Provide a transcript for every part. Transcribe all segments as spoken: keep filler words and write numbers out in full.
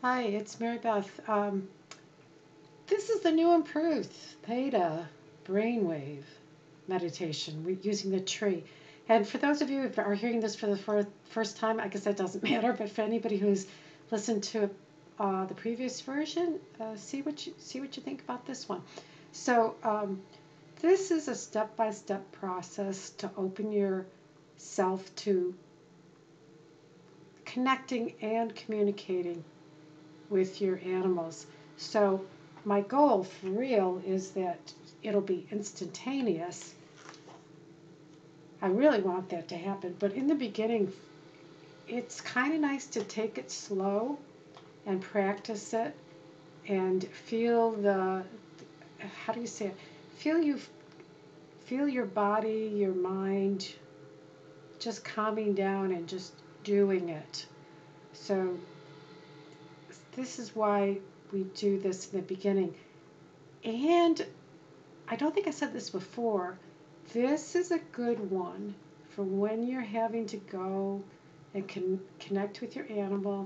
Hi, it's Mary Beth. Um, this is the new improved Theta brainwave meditation we, using the tree. And for those of you who are hearing this for the fir- first time, I guess that doesn't matter. But for anybody who's listened to uh, the previous version, uh, see what you see what you think about this one. So um, this is a step-by-step process to open yourself to connecting and communicating with your animals. So my goal for real is that it'll be instantaneous. I really want that to happen, but in the beginning, it's kind of nice to take it slow and practice it and feel the, how do you say it? Feel you, feel your body, your mind just calming down and just doing it. So this is why we do this in the beginning. And I don't think I said this before. This is a good one for when you're having to go and con- connect with your animal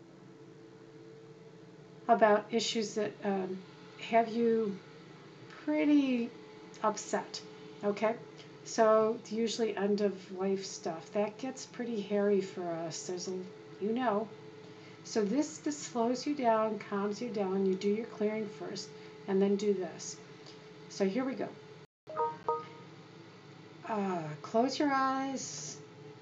about issues that um, have you pretty upset. Okay? So, usually end of life stuff. That gets pretty hairy for us. There's a, you know. So, this, this slows you down, calms you down. You do your clearing first, and then do this. So, here we go. Uh, close your eyes.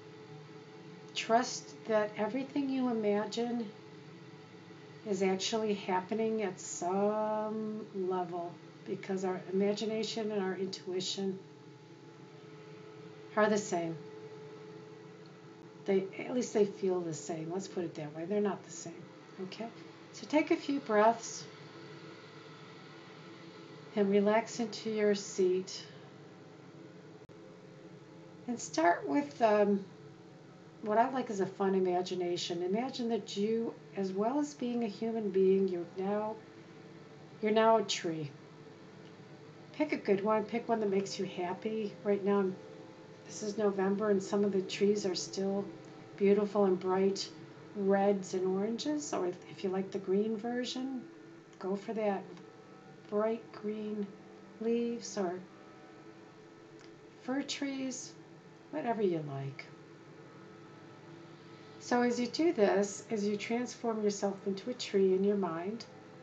Trust that everything you imagine is actually happening at some level because our imagination and our intuition are the same. They, at least they feel the same. Let's put it that way. They're not the same. Okay? So take a few breaths and relax into your seat. And start with um, what I like is a fun imagination. Imagine that you, as well as being a human being, you're now you're now a tree. Pick a good one. Pick one that makes you happy. Right now, this is November, and some of the trees are still beautiful and bright reds and oranges. Or if you like the green version, go for that. Bright green leaves or fir trees, whatever you like. So as you do this, as you transform yourself into a tree in your mind,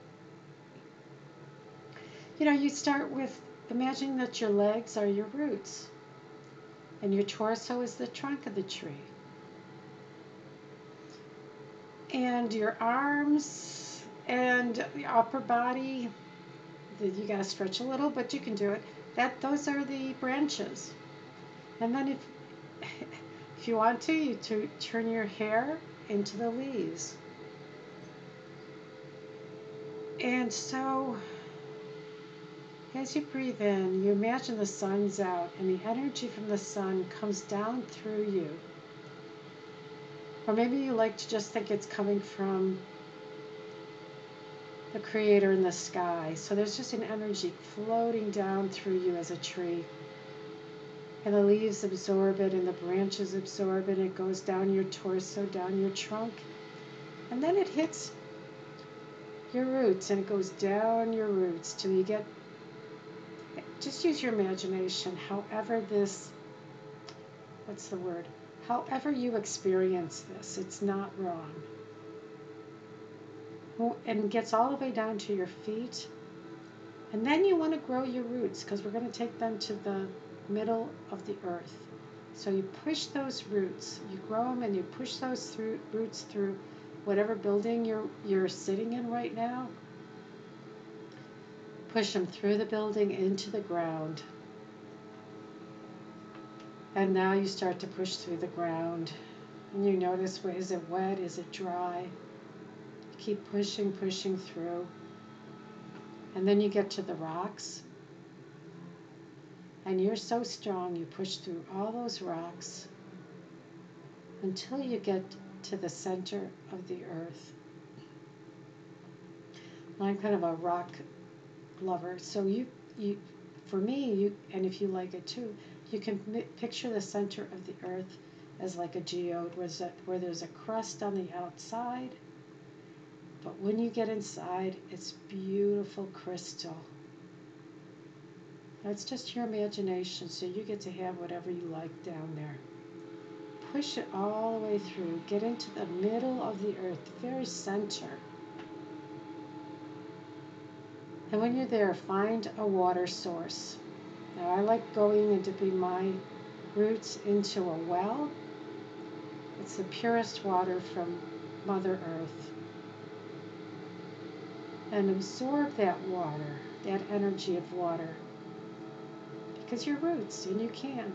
you know, you start with imagining that your legs are your roots and your torso is the trunk of the tree. And your arms and the upper body, you gotta stretch a little, but you can do it. That those are the branches. And then if if you want to, you to turn your hair into the leaves. And so as you breathe in, you imagine the sun's out and the energy from the sun comes down through you. Or maybe you like to just think it's coming from the creator in the sky. So there's just an energy floating down through you as a tree. And the leaves absorb it and the branches absorb it. It goes down your torso, down your trunk. And then it hits your roots and it goes down your roots till you get, just use your imagination, however this, what's the word? However you experience this, it's not wrong. And gets all the way down to your feet. And then you want to grow your roots because we're going to take them to the middle of the earth. So you push those roots, you grow them and you push those through, roots through whatever building you're, you're sitting in right now. Push them through the building into the ground. And now you start to push through the ground. And you notice, well, is it wet? Is it dry? Keep pushing, pushing through. And then you get to the rocks. And you're so strong, you push through all those rocks until you get to the center of the earth. I'm kind of a rock lover, so you, you, for me, you, and if you like it too, you can picture the center of the earth as like a geode, where there's a, where there's a crust on the outside, But when you get inside, it's beautiful crystal. That's just your imagination, so you get to have whatever you like down there. Push it all the way through. Get into the middle of the earth, the very center. And when you're there, find a water source. Now, I like going and dipping my roots into a well. It's the purest water from Mother Earth. And absorb that water, that energy of water. Because your roots, and you can.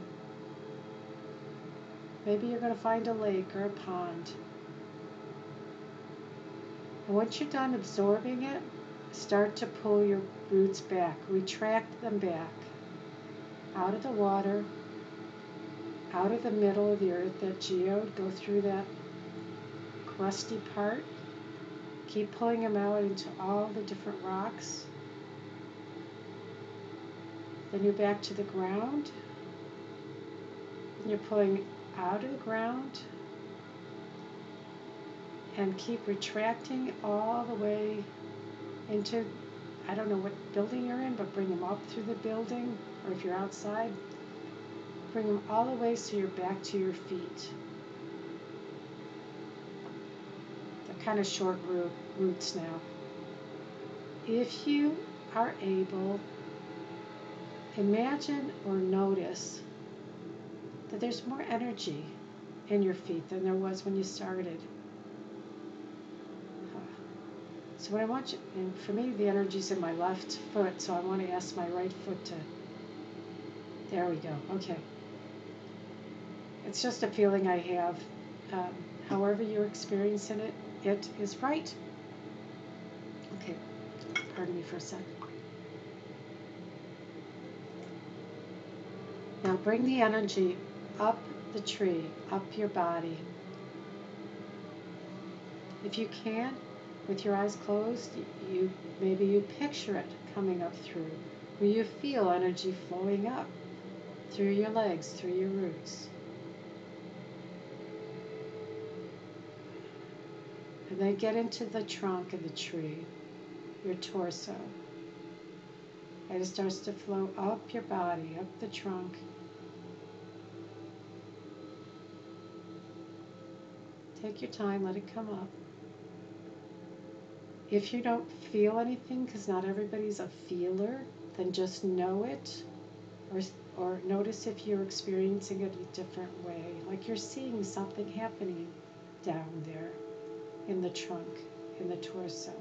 Maybe you're going to find a lake or a pond. And once you're done absorbing it, start to pull your roots back. Retract them back. Out of the water, out of the middle of the earth, that geode. Go through that crusty part. Keep pulling them out into all the different rocks. Then you're back to the ground. And you're pulling out of the ground. And keep retracting all the way into, I don't know what building you're in, but bring them up through the building. Or if you're outside, bring them all the way so you're back to your feet. They're kind of short root, roots now. If you are able, imagine or notice that there's more energy in your feet than there was when you started. So what I want you, and for me the energy's in my left foot, so I want to ask my right foot to, there we go, okay. It's just a feeling I have. Um, however you're experiencing it, it is right. Okay, pardon me for a sec. Now bring the energy up the tree, up your body. If you can, with your eyes closed, you maybe you picture it coming up through, where you feel energy flowing up through your legs, through your roots. And then get into the trunk of the tree, your torso. And it starts to flow up your body, up the trunk. Take your time, let it come up. If you don't feel anything, because not everybody's a feeler, then just know it, or, or notice if you're experiencing it a different way, like you're seeing something happening down there in the trunk, in the torso.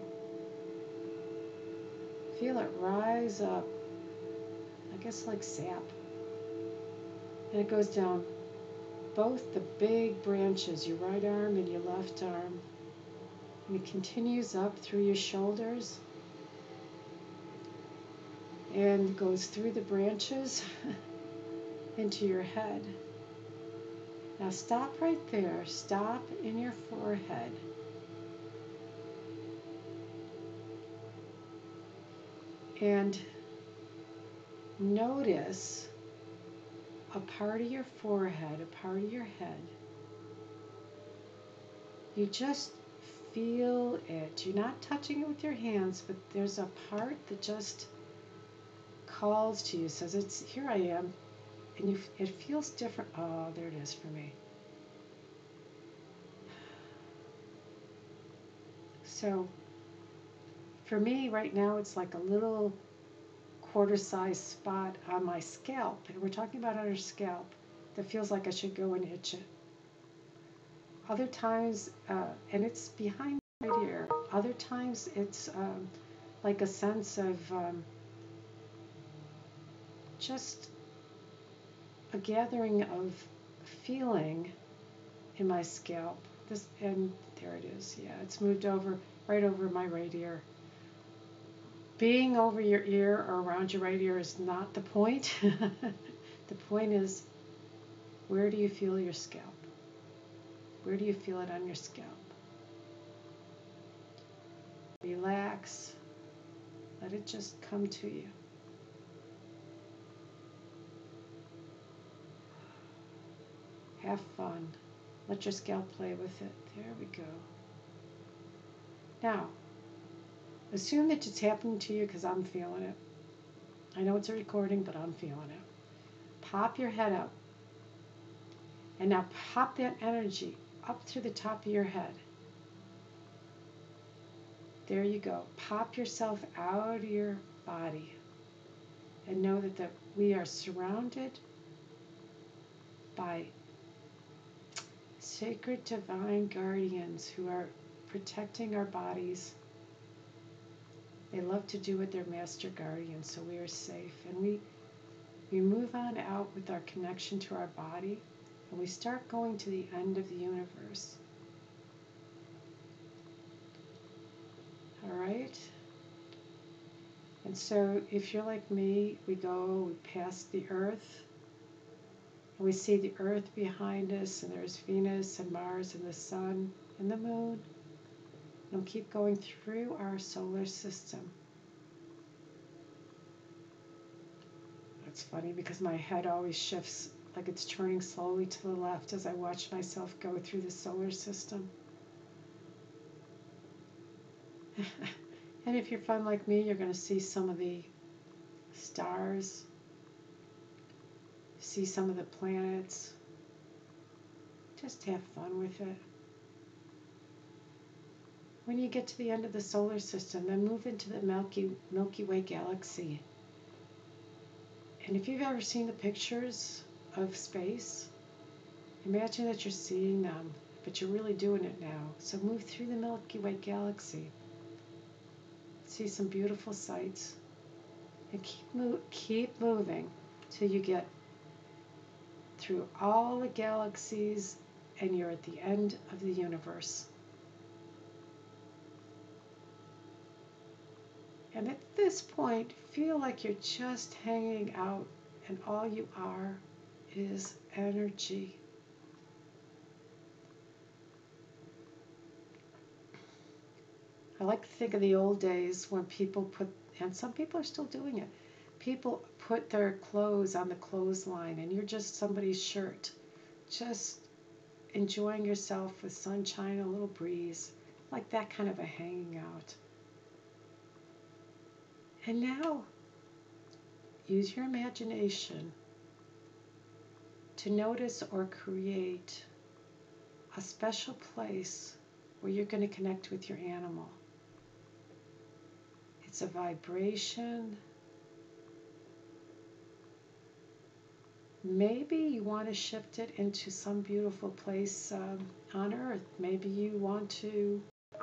Feel it rise up, I guess like sap, and it goes down both the big branches, your right arm and your left arm. And it continues up through your shoulders and goes through the branches into your head. Now stop right there. Stop in your forehead. And notice a part of your forehead, a part of your head. You just feel it. You're not touching it with your hands, but there's a part that just calls to you, says, "It's here I am," and you, it feels different. Oh, there it is for me. So, for me right now, it's like a little quarter-sized spot on my scalp, and we're talking about on our scalp that feels like I should go and itch it. Other times, uh, and it's behind right here. Other times, it's um, like a sense of um, just a gathering of feeling in my scalp. This, and there it is. Yeah, it's moved over right over my right ear. Being over your ear or around your right ear is not the point. The point is, where do you feel your scalp? Where do you feel it on your scalp? Relax. Let it just come to you. Have fun. Let your scalp play with it. There we go. Now, Assume that it's happening to you because I'm feeling it. I know it's a recording, but I'm feeling it. Pop your head up. And now pop that energy up through the top of your head. There you go. Pop yourself out of your body. And know that, that we are surrounded by sacred divine guardians who are protecting our bodies. They love to do what their master guardians, so we are safe. And we, we move on out with our connection to our body, and we start going to the end of the universe. All right? And so if you're like me, we go, we pass the earth, and we see the earth behind us, and there's Venus and Mars and the sun and the moon. And we keep going through our solar system. It's funny because my head always shifts, like it's turning slowly to the left as I watch myself go through the solar system. And if you're fun like me, you're going to see some of the stars, see some of the planets. Just have fun with it. When you get to the end of the solar system, then move into the Milky, Milky Way galaxy. And if you've ever seen the pictures of space, imagine that you're seeing them, but you're really doing it now. So move through the Milky Way galaxy. See some beautiful sights. And keep, move, keep moving till you get through all the galaxies and you're at the end of the universe. And at this point, feel like you're just hanging out and all you are is energy. I like to think of the old days when people put, and some people are still doing it, people put their clothes on the clothesline and you're just somebody's shirt, just enjoying yourself with sunshine, a little breeze, like that kind of a hanging out. And now, use your imagination to notice or create a special place where you're going to connect with your animal. It's a vibration. Maybe you want to shift it into some beautiful place um, on Earth. Maybe you want to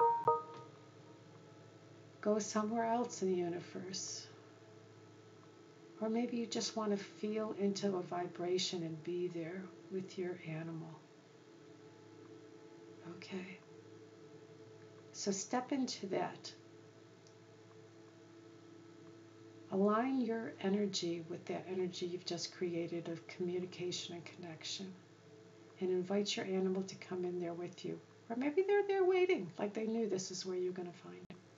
go somewhere else in the universe. Or maybe you just want to feel into a vibration and be there with your animal. Okay. So step into that. Align your energy with that energy you've just created of communication and connection. And invite your animal to come in there with you. Or maybe they're there waiting, like they knew this is where you're going to find them.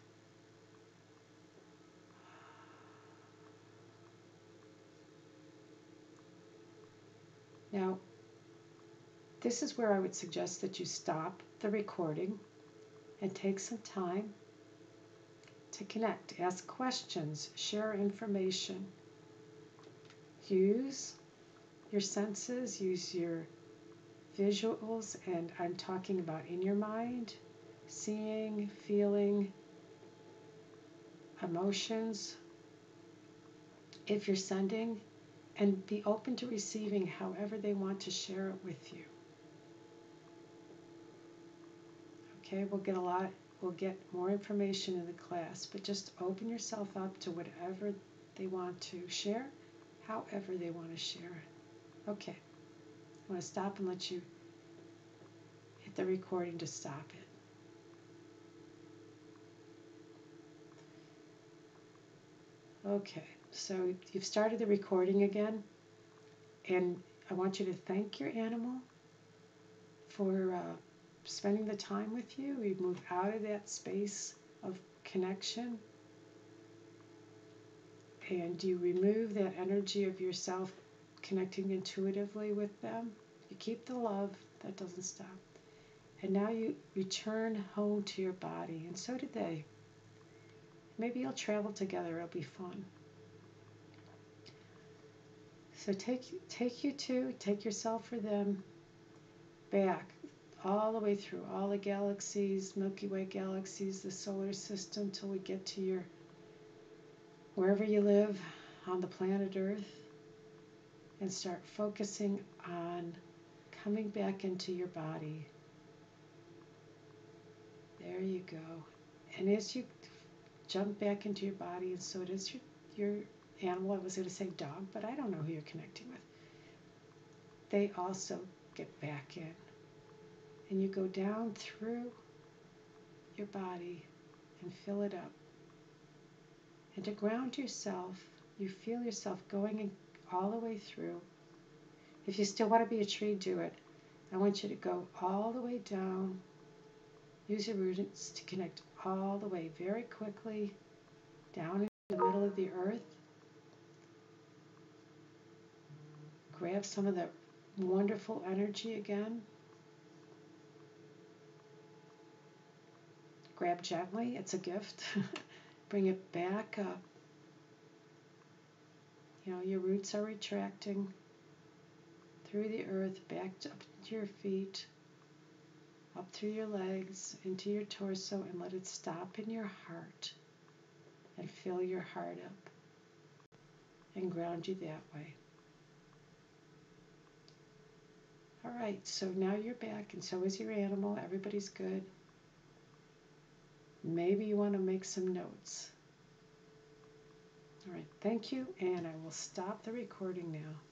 Now, this is where I would suggest that you stop the recording and take some time to connect, ask questions, share information. Use your senses, use your visuals, and I'm talking about in your mind, seeing, feeling, emotions. If you're sending, and be open to receiving however they want to share it with you. Okay, we'll get a lot, we'll get more information in the class, but just open yourself up to whatever they want to share, however they want to share it. Okay, I'm going to stop and let you hit the recording to stop it. Okay, so you've started the recording again, and I want you to thank your animal for uh, spending the time with you. We move out of that space of connection, and you remove that energy of yourself connecting intuitively with them. You keep the love, that doesn't stop. And now you return home to your body, and so did they. maybe you'll travel together. It'll be fun. So take take you two, take yourself or them back all the way through all the galaxies, Milky Way galaxies, the solar system, till we get to your wherever you live on the planet Earth, and start focusing on coming back into your body. There you go. And as you jump back into your body, and so does your, your animal, I was going to say dog, but I don't know who you're connecting with. They also get back in. And you go down through your body and fill it up. And to ground yourself, you feel yourself going in all the way through. If you still want to be a tree, do it. I want you to go all the way down. Use your roots to connect all the way very quickly down in the middle of the earth. Grab some of the wonderful energy again. Grab gently, it's a gift. Bring it back up. You know, your roots are retracting through the earth, back up to your feet, up through your legs, into your torso, and let it stop in your heart and fill your heart up and ground you that way. All right, so now you're back, and so is your animal. Everybody's good. Maybe you want to make some notes. All right, thank you, and I will stop the recording now.